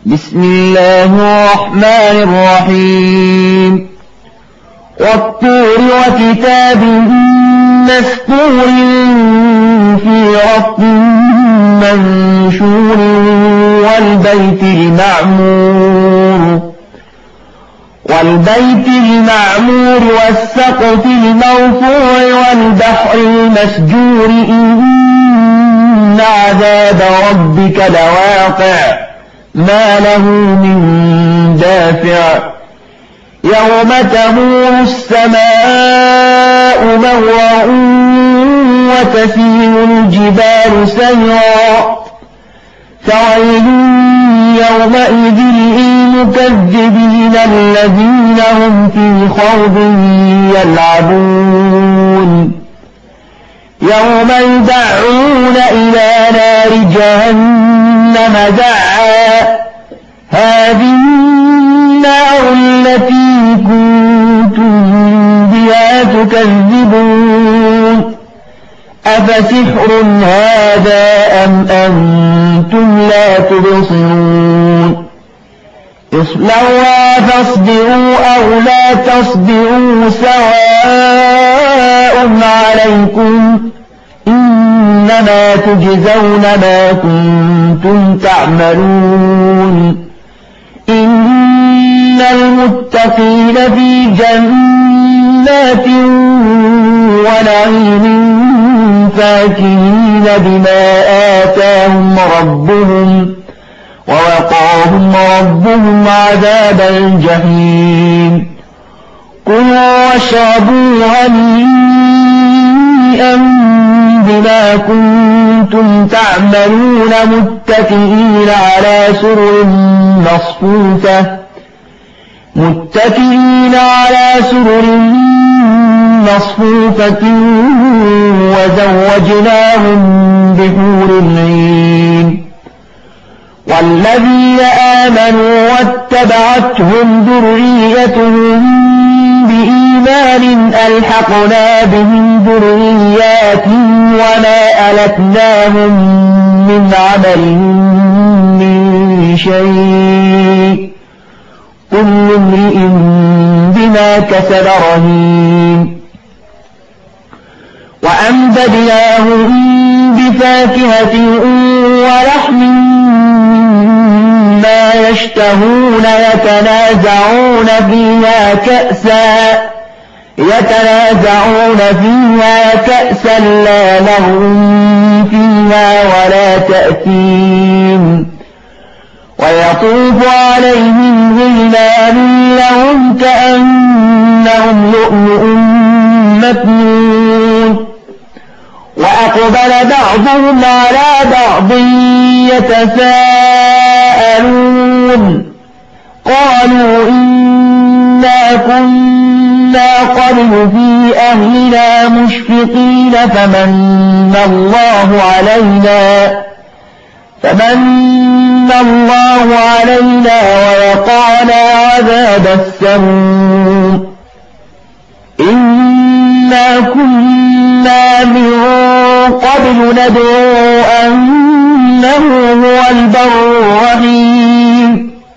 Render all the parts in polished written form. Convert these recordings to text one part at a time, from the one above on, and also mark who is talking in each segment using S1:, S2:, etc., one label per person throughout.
S1: بسم الله الرحمن الرحيم والطور وكتاب مسطور في رق منشور والبيت المعمور والسقف المرفوع والبحر المسجور إن عذاب ربك لواقع ما له من دافع يوم تمور السماء مورا وتسير الجبال سيرا فويل يومئذ للمكذبين الذين هم في خوض يلعبون يوم يدعون إلى نار جهنم دعا هذه النار التي كنتم بها تكذبون أفسحر هذا أم أنتم لا تبصرون اصلوها فاصبروا أو لا تصبروا سواء عليكم إنما تجزون ما كنتم تعملون إن المتقين في جنات ونعيم فاكهين بما آتاهم ربهم ووقاهم ربهم عذاب الجحيم كلوا واشربوا هنيئا بما كنتم تعملون متكئين على سرر مصفوفة وزوجناهم بحور عين والذين آمنوا واتبعتهم ذريتهم بإيمان ألحقنا بهم ذرياتهم وما ألتناهم من عملهم من شيء كل امرئ بما كسب رهين وأمددناهم بفاكهة ولحم ما يشتهون يتنازعون فيها كأسا لا لغو فيها ولا تأثيم ويطوف عليهم غلمان لهم كأنهم لؤلؤ مكنون وأقبل بعضهم على بعض يتساءلون قالوا إنا كنا قبل في أهلنا مشفقين فمن الله علينا ووقانا عذاب السموم إنا كنا من قبل ندعو أنه هو البر الرحيم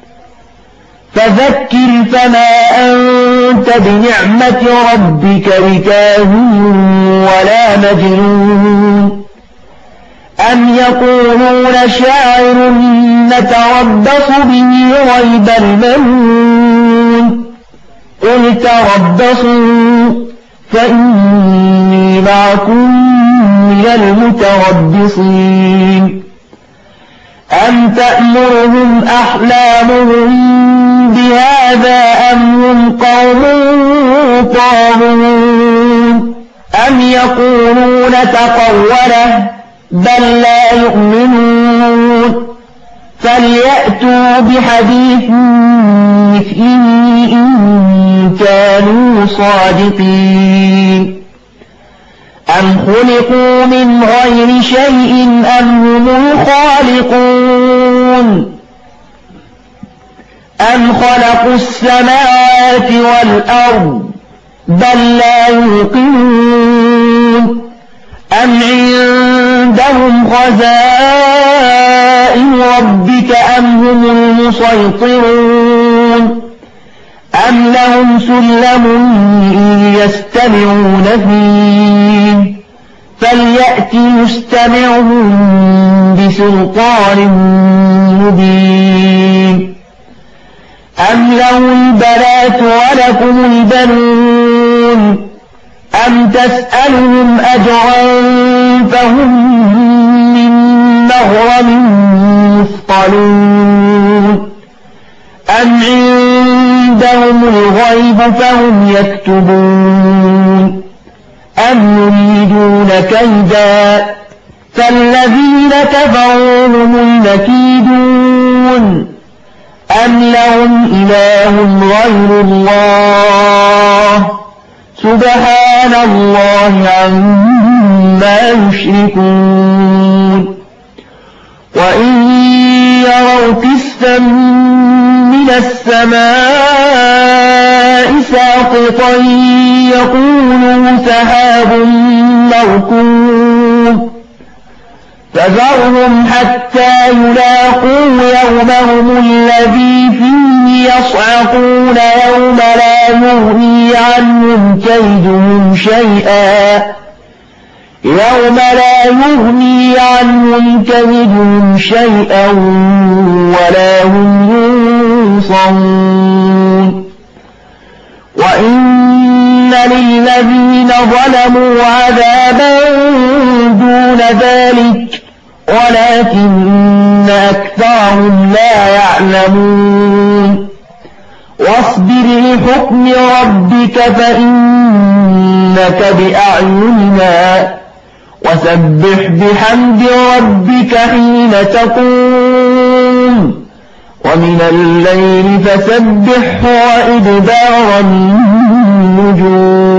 S1: فذكر فما أنت بنعمة ربك بكاهن ولا مجنون أم يقولون شاعر نتربص به ريب المنون قل تربصوا فإني معكم من المتربصين أم تأمرهم أحلامهم بهذا أم هم قوم طاغون أم يقولون تقوله بل لا يؤمنون فليأتوا بحديث مثله إن كانوا صادقين أم خلقوا من غير شيء أم هم الخالقون أم خلقوا السماوات والأرض بل لا يوقنون أم عندهم خزائن ربك أم هم يسيطرون أم لهم سلم يستمعون فيه فليأت مستمعهم بسلطان مبين أم لهم البنات ولكم البنون أم تسألهم أجرا فهم من مغرم مثقلون أم عندهم الغيب فهم يكتبون أم يريدون كيدا فالذين كفروا هم المكيدون أم لهم إله غير الله سبحان الله عما يشركون وإن يروا كسفا من السماء ساقطا يقولوا سحاب مركوب فذرهم حتى يلاقوا يومهم الذي فيه يصعقون يوم لا يغني عنهم كيدهم شيئا ولا هم ينصرون وإن للذين ظلموا عذابا دون ذلك ولكن أكثرهم لا يعلمون واصبر لحكم ربك فإنك بأعيننا وسبح بحمد ربك حين تقوم ومن الليل فسبحه وإدبار النجوم